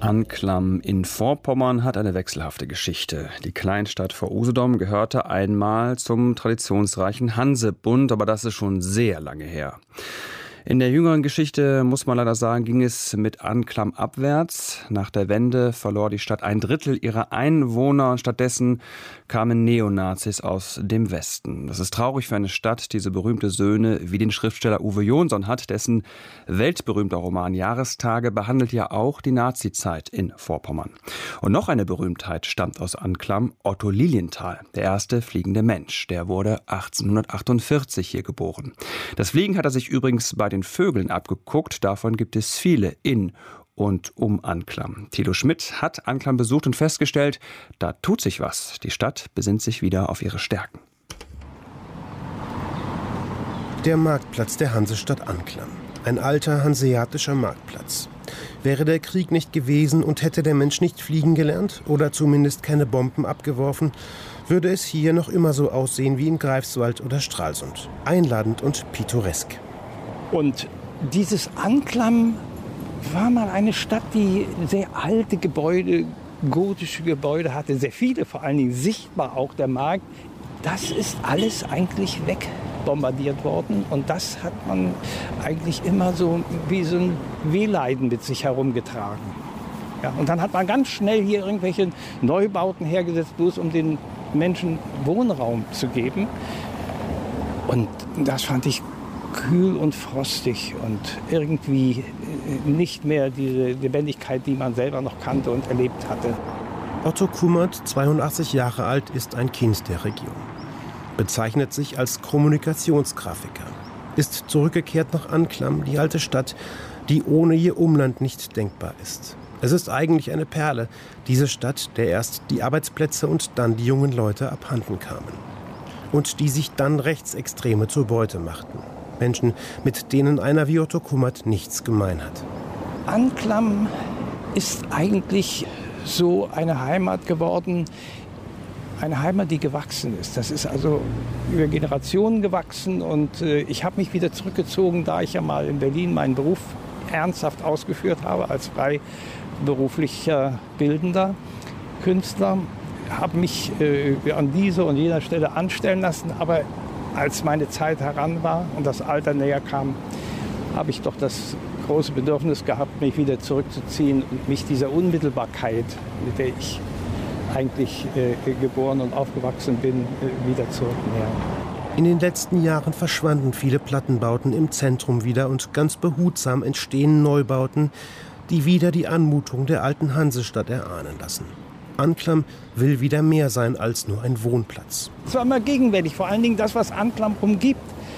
Anklam in Vorpommern hat eine wechselhafte Geschichte. Die Kleinstadt vor Usedom gehörte einmal zum traditionsreichen Hansebund, aber das ist schon sehr lange her. In der jüngeren Geschichte, muss man leider sagen, ging es mit Anklam abwärts. Nach der Wende verlor die Stadt 1/3 ihrer Einwohner und stattdessen kamen Neonazis aus dem Westen. Das ist traurig für eine Stadt, die so berühmte Söhne wie den Schriftsteller Uwe Jonsson hat, dessen weltberühmter Roman Jahrestage behandelt ja auch die Nazizeit in Vorpommern. Und noch eine Berühmtheit stammt aus Anklam, Otto Lilienthal, der erste fliegende Mensch. Der wurde 1848 hier geboren. Das Fliegen hat er sich übrigens bei den Vögeln abgeguckt. Davon gibt es viele in und um Anklam. Thilo Schmidt hat Anklam besucht und festgestellt, da tut sich was. Die Stadt besinnt sich wieder auf ihre Stärken. Der Marktplatz der Hansestadt Anklam. Ein alter hanseatischer Marktplatz. Wäre der Krieg nicht gewesen und hätte der Mensch nicht fliegen gelernt oder zumindest keine Bomben abgeworfen, würde es hier noch immer so aussehen wie in Greifswald oder Stralsund. Einladend und pittoresk. Und dieses Anklam war mal eine Stadt, die sehr alte Gebäude, gotische Gebäude hatte, sehr viele, vor allen Dingen sichtbar auch der Markt. Das ist alles eigentlich wegbombardiert worden und das hat man eigentlich immer so wie so ein Wehleiden mit sich herumgetragen. Ja, und dann hat man ganz schnell hier irgendwelche Neubauten hergesetzt, bloß um den Menschen Wohnraum zu geben. Und das fand ich kühl und frostig und irgendwie nicht mehr diese Lebendigkeit, die man selber noch kannte und erlebt hatte. Otto Kummert, 82 Jahre alt, ist ein Kind der Region. Bezeichnet sich als Kommunikationsgrafiker. Ist zurückgekehrt nach Anklam, die alte Stadt, die ohne ihr Umland nicht denkbar ist. Es ist eigentlich eine Perle, diese Stadt, der erst die Arbeitsplätze und dann die jungen Leute abhanden kamen. Und die sich dann Rechtsextreme zur Beute machten. Menschen, mit denen einer wie Otto Kummert nichts gemein hat. Anklam ist eigentlich so eine Heimat geworden, eine Heimat, die gewachsen ist. Das ist also über Generationen gewachsen und ich habe mich wieder zurückgezogen, da ich ja mal in Berlin meinen Beruf ernsthaft ausgeführt habe als freiberuflicher bildender Künstler. Habe mich an dieser und jener Stelle anstellen lassen, aber als meine Zeit heran war und das Alter näher kam, habe ich doch das große Bedürfnis gehabt, mich wieder zurückzuziehen und mich dieser Unmittelbarkeit, mit der ich eigentlich geboren und aufgewachsen bin, wieder zurücknähern. In den letzten Jahren verschwanden viele Plattenbauten im Zentrum wieder und ganz behutsam entstehen Neubauten, die wieder die Anmutung der alten Hansestadt erahnen lassen. Anklam will wieder mehr sein als nur ein Wohnplatz. Es war immer gegenwärtig, vor allen Dingen das, was Anklam umgibt.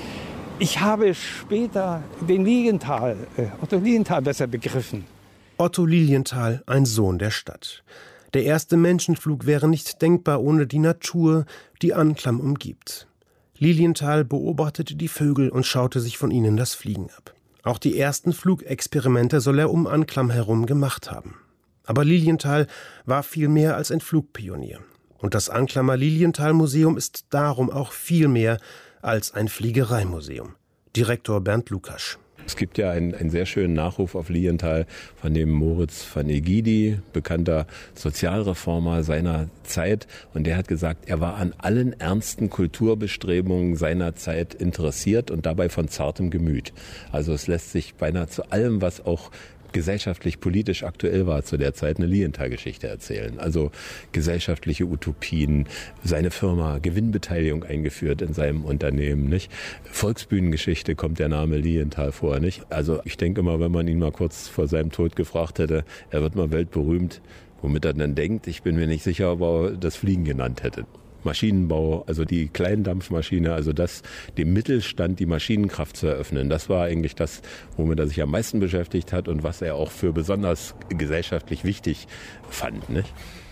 Ich habe später den Lilienthal, Otto Lilienthal besser begriffen. Otto Lilienthal, ein Sohn der Stadt. Der erste Menschenflug wäre nicht denkbar ohne die Natur, die Anklam umgibt. Lilienthal beobachtete die Vögel und schaute sich von ihnen das Fliegen ab. Auch die ersten Flugexperimente soll er um Anklam herum gemacht haben. Aber Lilienthal war viel mehr als ein Flugpionier. Und das Anklamer Lilienthal-Museum ist darum auch viel mehr als ein Fliegereimuseum. Direktor Bernd Lukasch. Es gibt ja einen sehr schönen Nachruf auf Lilienthal von dem Moritz van Egidi, bekannter Sozialreformer seiner Zeit. Und der hat gesagt, er war an allen ernsten Kulturbestrebungen seiner Zeit interessiert und dabei von zartem Gemüt. Also es lässt sich beinahe zu allem, was auch gesellschaftlich, politisch aktuell war zu der Zeit, eine Lilienthal-Geschichte erzählen. Also gesellschaftliche Utopien, seine Firma, Gewinnbeteiligung eingeführt in seinem Unternehmen, nicht? Volksbühnengeschichte kommt der Name Lilienthal vor, nicht? Also ich denke mal, wenn man ihn mal kurz vor seinem Tod gefragt hätte, er wird mal weltberühmt, womit er dann denkt, ich bin mir nicht sicher, ob er das Fliegen genannt hätte. Maschinenbau, also die Kleindampfmaschine, also das, dem Mittelstand die Maschinenkraft zu eröffnen, das war eigentlich das, womit er sich am meisten beschäftigt hat und was er auch für besonders gesellschaftlich wichtig fand, nicht?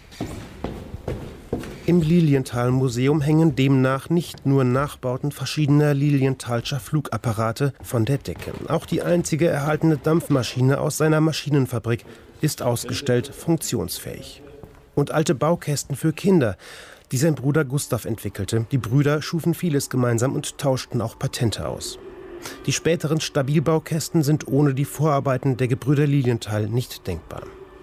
Im Lilienthal-Museum hängen demnach nicht nur Nachbauten verschiedener Lilienthalscher Flugapparate von der Decke. Auch die einzige erhaltene Dampfmaschine aus seiner Maschinenfabrik ist ausgestellt, funktionsfähig. Und alte Baukästen für Kinder, die sein Bruder Gustav entwickelte. Die Brüder schufen vieles gemeinsam und tauschten auch Patente aus. Die späteren Stabilbaukästen sind ohne die Vorarbeiten der Gebrüder Lilienthal nicht denkbar.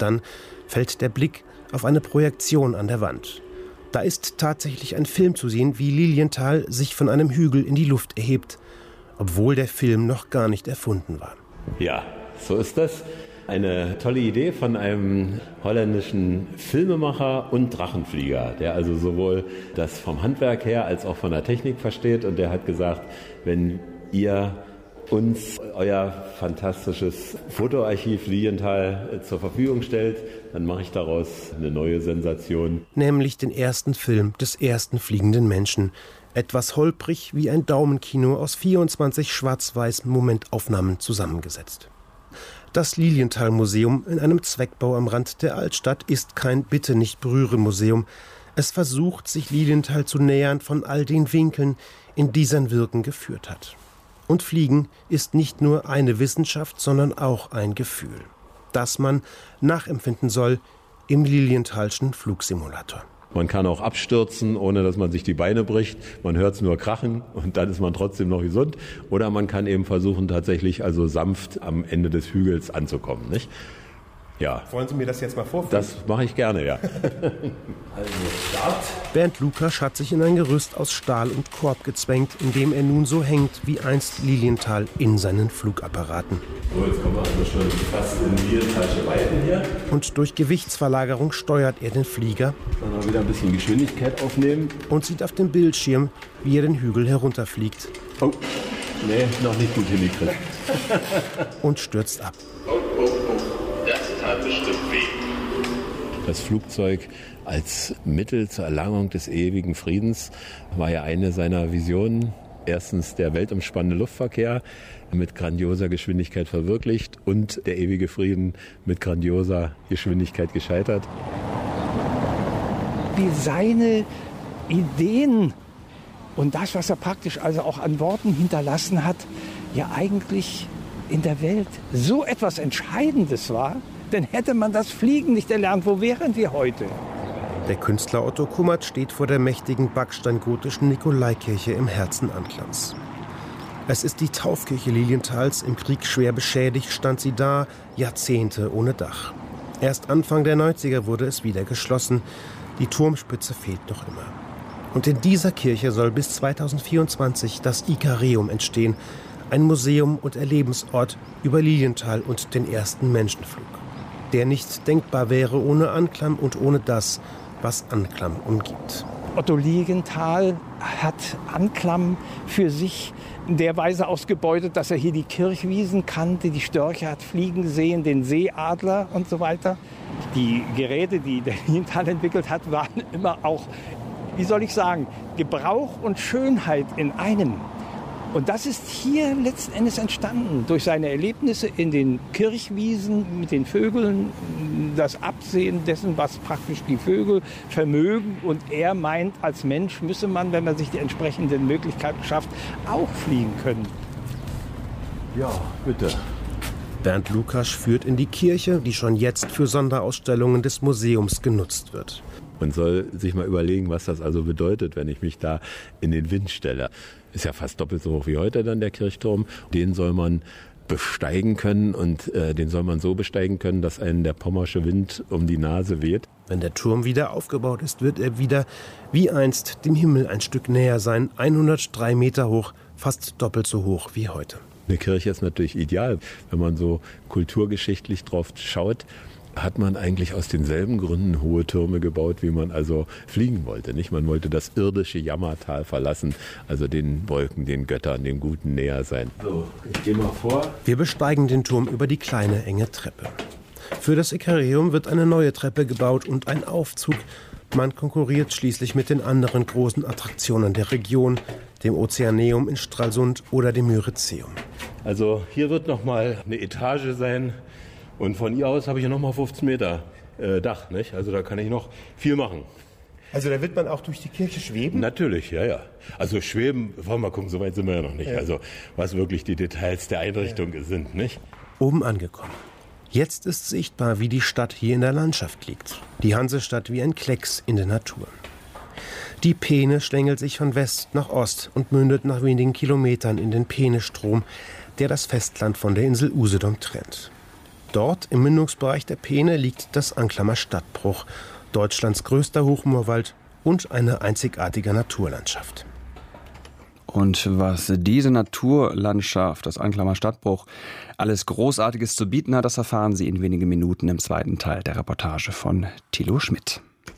dann fällt der Blick auf eine Projektion an der Wand. Da ist tatsächlich ein Film zu sehen, wie Lilienthal sich von einem Hügel in die Luft erhebt, obwohl der Film noch gar nicht erfunden war. Ja, so ist das. Eine tolle Idee von einem holländischen Filmemacher und Drachenflieger, der also sowohl das vom Handwerk her als auch von der Technik versteht. Und der hat gesagt, wenn ihr uns euer fantastisches Fotoarchiv Lilienthal zur Verfügung stellt, dann mache ich daraus eine neue Sensation. Nämlich den ersten Film des ersten fliegenden Menschen. Etwas holprig wie ein Daumenkino aus 24 schwarz-weiß Momentaufnahmen zusammengesetzt. Das Lilienthal-Museum in einem Zweckbau am Rand der Altstadt ist kein Bitte-nicht-berühren-Museum. Es versucht, sich Lilienthal zu nähern von all den Winkeln, in die sein Wirken geführt hat. Und Fliegen ist nicht nur eine Wissenschaft, sondern auch ein Gefühl, das man nachempfinden soll im Lilienthalschen Flugsimulator. Man kann auch abstürzen, ohne dass man sich die Beine bricht. Man hört es nur krachen und dann ist man trotzdem noch gesund. Oder man kann eben versuchen, tatsächlich also sanft am Ende des Hügels anzukommen, nicht? Ja. Wollen Sie mir das jetzt mal vorführen? Das mache ich gerne, ja. Also Start. Bernd Lukasch hat sich in ein Gerüst aus Stahl und Korb gezwängt, in dem er nun so hängt wie einst Lilienthal in seinen Flugapparaten. So, jetzt kommen wir also schon fast in Lilienthalsche Weiten hier. Und durch Gewichtsverlagerung steuert er den Flieger. Dann mal wieder ein bisschen Geschwindigkeit aufnehmen. Und sieht auf dem Bildschirm, wie er den Hügel herunterfliegt. Oh, nee, noch nicht gut hingekriegt. Und stürzt ab. Das tat bestimmt weh. Das Flugzeug als Mittel zur Erlangung des ewigen Friedens war ja eine seiner Visionen. Erstens der weltumspannende Luftverkehr mit grandioser Geschwindigkeit verwirklicht und der ewige Frieden mit grandioser Geschwindigkeit gescheitert. Wie seine Ideen und das, was er praktisch also auch an Worten hinterlassen hat, ja eigentlich in der Welt so etwas Entscheidendes war, dann hätte man das Fliegen nicht erlernt. Wo wären wir heute? Der Künstler Otto Kummert steht vor der mächtigen backsteingotischen Nikolaikirche im Herzen Anklamms. Es ist die Taufkirche Lilienthals. Im Krieg schwer beschädigt stand sie da, Jahrzehnte ohne Dach. Erst Anfang der 90er wurde es wieder geschlossen. Die Turmspitze fehlt noch immer. Und in dieser Kirche soll bis 2024 das Ikareum entstehen. Ein Museum und Erlebensort über Lilienthal und den ersten Menschenflug, der nicht denkbar wäre ohne Anklam und ohne das, was Anklam umgibt. Otto Lilienthal hat Anklam für sich in der Weise ausgebeutet, dass er hier die Kirchwiesen kannte, die Störche hat fliegen sehen, den Seeadler und so weiter. Die Geräte, die der Lilienthal entwickelt hat, waren immer auch, wie soll ich sagen, Gebrauch und Schönheit in einem. Und das ist hier letzten Endes entstanden durch seine Erlebnisse in den Kirchwiesen mit den Vögeln, das Absehen dessen, was praktisch die Vögel vermögen. Und er meint, als Mensch müsse man, wenn man sich die entsprechenden Möglichkeiten schafft, auch fliegen können. Ja, bitte. Bernd Lukasch führt in die Kirche, die schon jetzt für Sonderausstellungen des Museums genutzt wird. Man soll sich mal überlegen, was das also bedeutet, wenn ich mich da in den Wind stelle. Ist ja fast doppelt so hoch wie heute dann der Kirchturm. Den soll man besteigen können und den soll man so besteigen können, dass einen der pommersche Wind um die Nase weht. Wenn der Turm wieder aufgebaut ist, wird er wieder wie einst dem Himmel ein Stück näher sein. 103 Meter hoch, fast doppelt so hoch wie heute. Eine Kirche ist natürlich ideal, wenn man so kulturgeschichtlich drauf schaut. Hat man eigentlich aus denselben Gründen hohe Türme gebaut, wie man also fliegen wollte, nicht? Man wollte das irdische Jammertal verlassen, also den Wolken, den Göttern, dem Guten näher sein. So, ich gehe mal vor. Wir besteigen den Turm über die kleine, enge Treppe. Für das Ikareum wird eine neue Treppe gebaut und ein Aufzug. Man konkurriert schließlich mit den anderen großen Attraktionen der Region, dem Ozeaneum in Stralsund oder dem Myrizeum. Also hier wird noch mal eine Etage sein. Und von hier aus habe ich ja noch mal 15 Meter Dach, nicht? Also da kann ich noch viel machen. Also da wird man auch durch die Kirche schweben? Natürlich, ja, ja. Also schweben, wollen wir mal gucken, so weit sind wir ja noch nicht. Ja. Also was wirklich die Details der Einrichtung sind, nicht? Oben angekommen. Jetzt ist sichtbar, wie die Stadt hier in der Landschaft liegt. Die Hansestadt wie ein Klecks in der Natur. Die Peene schlängelt sich von West nach Ost und mündet nach wenigen Kilometern in den Peenestrom, der das Festland von der Insel Usedom trennt. Dort im Mündungsbereich der Peene liegt das Anklammer Stadtbruch, Deutschlands größter Hochmoorwald und eine einzigartige Naturlandschaft. Und was diese Naturlandschaft, das Anklammer Stadtbruch, alles Großartiges zu bieten hat, das erfahren Sie in wenigen Minuten im zweiten Teil der Reportage von Thilo Schmidt.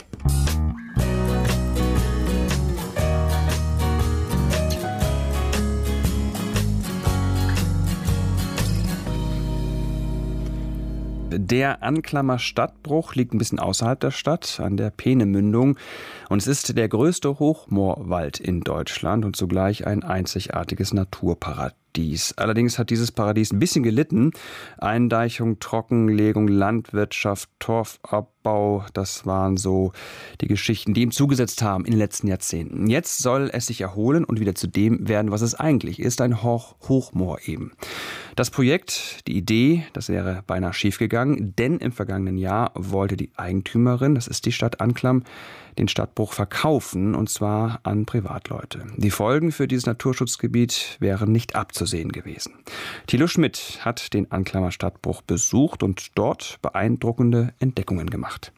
Der Anklammer Stadtbruch liegt ein bisschen außerhalb der Stadt, an der Peenemündung. Und es ist der größte Hochmoorwald in Deutschland und zugleich ein einzigartiges Naturparadies. Allerdings hat dieses Paradies ein bisschen gelitten. Eindeichung, Trockenlegung, Landwirtschaft, Torfabbau, das waren so die Geschichten, die ihm zugesetzt haben in den letzten Jahrzehnten. Jetzt soll es sich erholen und wieder zu dem werden, was es eigentlich ist, ein Hochmoor eben. Das Projekt, die Idee, das wäre beinahe schiefgegangen, denn im vergangenen Jahr wollte die Eigentümerin, das ist die Stadt Anklam, den Stadtbruch verkaufen, und zwar an Privatleute. Die Folgen für dieses Naturschutzgebiet wären nicht abzusehen gewesen. Thilo Schmidt hat den Anklammer Stadtbruch besucht und dort beeindruckende Entdeckungen gemacht.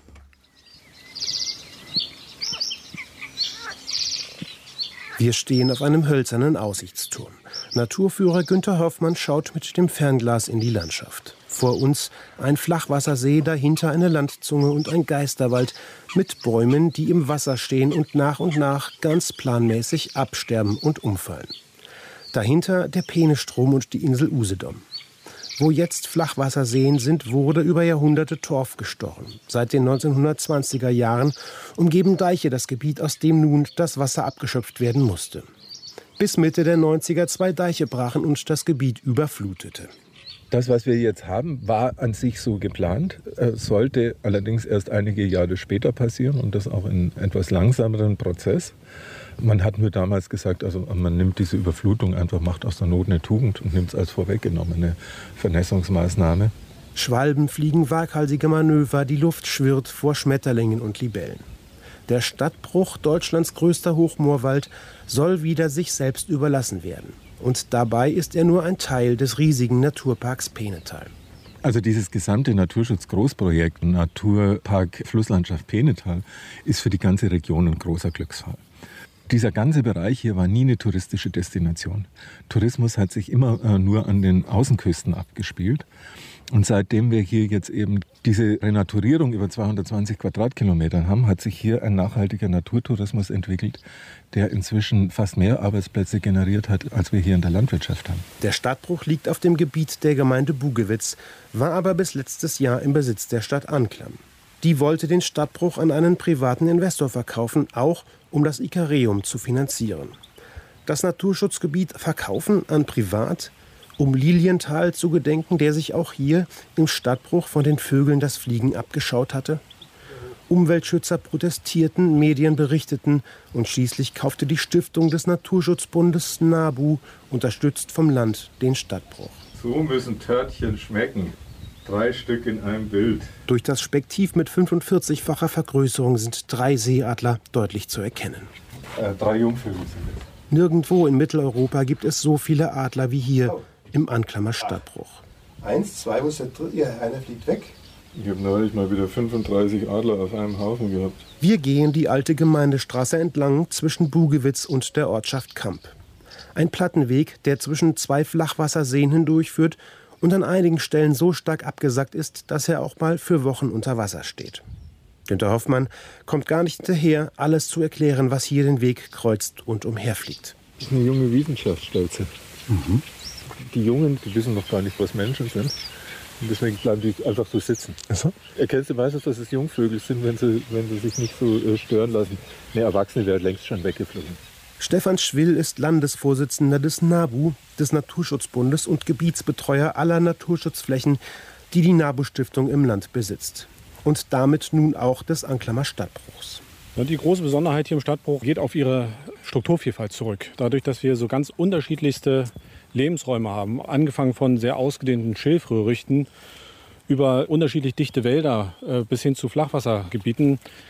Wir stehen auf einem hölzernen Aussichtsturm. Naturführer Günther Hoffmann schaut mit dem Fernglas in die Landschaft. Vor uns ein Flachwassersee, dahinter eine Landzunge und ein Geisterwald mit Bäumen, die im Wasser stehen und nach ganz planmäßig absterben und umfallen. Dahinter der Peenestrom und die Insel Usedom. Wo jetzt Flachwasserseen sind, wurde über Jahrhunderte Torf gestochen. Seit den 1920er Jahren umgeben Deiche das Gebiet, aus dem nun das Wasser abgeschöpft werden musste. Bis Mitte der 90er 2 Deiche brachen und das Gebiet überflutete. Das, was wir jetzt haben, war an sich so geplant, sollte allerdings erst einige Jahre später passieren und das auch in etwas langsameren Prozess. Man hat mir damals gesagt, also man nimmt diese Überflutung einfach, macht aus der Not eine Tugend und nimmt es als vorweggenommene Vernässungsmaßnahme. Schwalben fliegen waghalsige Manöver, die Luft schwirrt vor Schmetterlingen und Libellen. Der Stadtbruch, Deutschlands größter Hochmoorwald, soll wieder sich selbst überlassen werden. Und dabei ist er nur ein Teil des riesigen Naturparks Peenetal. Also dieses gesamte Naturschutzgroßprojekt Naturpark Flusslandschaft Peenetal ist für die ganze Region ein großer Glücksfall. Dieser ganze Bereich hier war nie eine touristische Destination. Tourismus hat sich immer nur an den Außenküsten abgespielt. Und seitdem wir hier jetzt eben diese Renaturierung über 220 Quadratkilometern haben, hat sich hier ein nachhaltiger Naturtourismus entwickelt, der inzwischen fast mehr Arbeitsplätze generiert hat, als wir hier in der Landwirtschaft haben. Der Stadtbruch liegt auf dem Gebiet der Gemeinde Bugewitz, war aber bis letztes Jahr im Besitz der Stadt Anklam. Die wollte den Stadtbruch an einen privaten Investor verkaufen, auch um das Ikareum zu finanzieren. Das Naturschutzgebiet verkaufen an Privat, um Lilienthal zu gedenken, der sich auch hier im Stadtbruch von den Vögeln das Fliegen abgeschaut hatte. Umweltschützer protestierten, Medien berichteten und schließlich kaufte die Stiftung des Naturschutzbundes NABU, unterstützt vom Land, den Stadtbruch. So müssen Törtchen schmecken. 3 Stück in einem Bild. Durch das Spektiv mit 45-facher Vergrößerung sind 3 Seeadler deutlich zu erkennen. 3 Jungvögel sind es. Nirgendwo in Mitteleuropa gibt es so viele Adler wie hier im Anklammer Stadtbruch. 1, 2, wo ist der dritte? Einer fliegt weg. Ich habe neulich mal wieder 35 Adler auf einem Haufen gehabt. Wir gehen die alte Gemeindestraße entlang zwischen Bugewitz und der Ortschaft Kamp. Ein Plattenweg, der zwischen 2 Flachwasserseen hindurchführt und an einigen Stellen so stark abgesackt ist, dass er auch mal für Wochen unter Wasser steht. Günther Hoffmann kommt gar nicht hinterher, alles zu erklären, was hier den Weg kreuzt und umherfliegt. Das ist eine junge Wiesenschaftsstolze. Die Jungen, die wissen noch gar nicht, was Menschen sind. Und deswegen bleiben die einfach so sitzen. So. Erkennst du meistens, dass es Jungvögel sind, wenn sie sich nicht so stören lassen. Eine Erwachsene wäre längst schon weggeflogen. Stefan Schwill ist Landesvorsitzender des NABU, des Naturschutzbundes, und Gebietsbetreuer aller Naturschutzflächen, die die NABU-Stiftung im Land besitzt. Und damit nun auch des Anklammer Stadtbruchs. Die große Besonderheit hier im Stadtbruch geht auf ihre Strukturvielfalt zurück. Dadurch, dass wir so ganz unterschiedlichste Lebensräume haben, angefangen von sehr ausgedehnten Schilfröhrichten über unterschiedlich dichte Wälder bis hin zu Flachwassergebieten.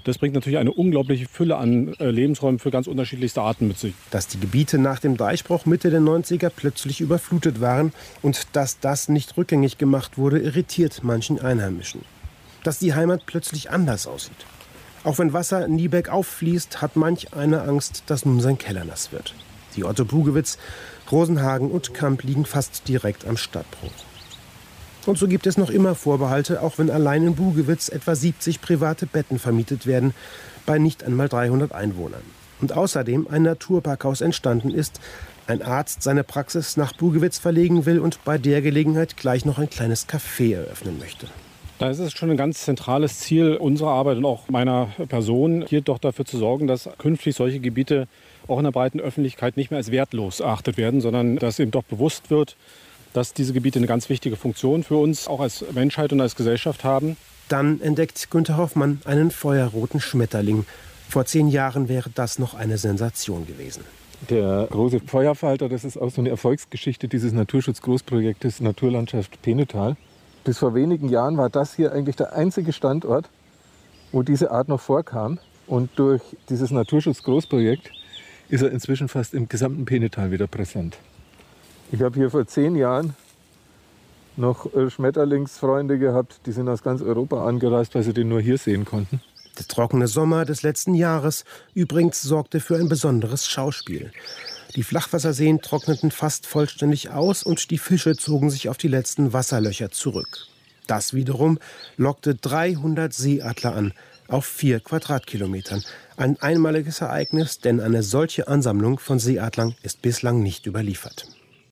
Das bringt natürlich eine unglaubliche Fülle an Lebensräumen für ganz unterschiedlichste Arten mit sich. Dass die Gebiete nach dem Deichbruch Mitte der 90er plötzlich überflutet waren und dass das nicht rückgängig gemacht wurde, irritiert manchen Einheimischen. Dass die Heimat plötzlich anders aussieht. Auch wenn Wasser nie bergauf fließt, hat manch einer Angst, dass nun sein Keller nass wird. Die Orte Bugewitz, Rosenhagen und Kamp liegen fast direkt am Stadtbruch. Und so gibt es noch immer Vorbehalte, auch wenn allein in Bugewitz etwa 70 private Betten vermietet werden, bei nicht einmal 300 Einwohnern. Und außerdem ein Naturparkhaus entstanden ist, ein Arzt seine Praxis nach Bugewitz verlegen will und bei der Gelegenheit gleich noch ein kleines Café eröffnen möchte. Da ist es schon ein ganz zentrales Ziel unserer Arbeit und auch meiner Person, hier doch dafür zu sorgen, dass künftig solche Gebiete auch in der breiten Öffentlichkeit nicht mehr als wertlos erachtet werden, sondern dass eben doch bewusst wird, dass diese Gebiete eine ganz wichtige Funktion für uns auch als Menschheit und als Gesellschaft haben. Dann entdeckt Günter Hoffmann einen feuerroten Schmetterling. Vor 10 Jahren wäre das noch eine Sensation gewesen. Der große Feuerfalter, das ist auch so eine Erfolgsgeschichte dieses Naturschutzgroßprojektes Naturlandschaft Penetal. Bis vor wenigen Jahren war das hier eigentlich der einzige Standort, wo diese Art noch vorkam. Und durch dieses Naturschutzgroßprojekt ist er inzwischen fast im gesamten Penetal wieder präsent. Ich habe hier vor 10 Jahren noch Schmetterlingsfreunde gehabt, die sind aus ganz Europa angereist, weil sie den nur hier sehen konnten. Der trockene Sommer des letzten Jahres übrigens sorgte für ein besonderes Schauspiel. Die Flachwasserseen trockneten fast vollständig aus und die Fische zogen sich auf die letzten Wasserlöcher zurück. Das wiederum lockte 300 Seeadler an, auf 4 Quadratkilometern. Ein einmaliges Ereignis, denn eine solche Ansammlung von Seeadlern ist bislang nicht überliefert.